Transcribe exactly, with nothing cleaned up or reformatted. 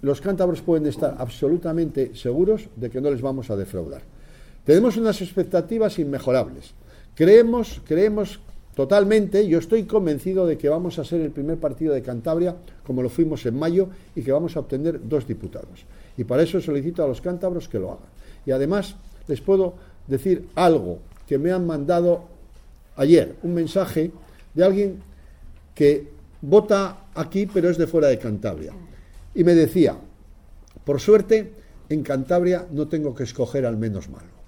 los cántabros pueden estar absolutamente seguros de que no les vamos a defraudar. Tenemos unas expectativas inmejorables. Creemos, creemos totalmente, yo estoy convencido de que vamos a ser el primer partido de Cantabria, como lo fuimos en mayo, y que vamos a obtener dos diputados. Y para eso solicito a los cántabros que lo hagan. Y además les puedo decir algo que me han mandado ayer, un mensaje de alguien que vota aquí pero es de fuera de Cantabria. Y me decía, por suerte, en Cantabria no tengo que escoger al menos malo.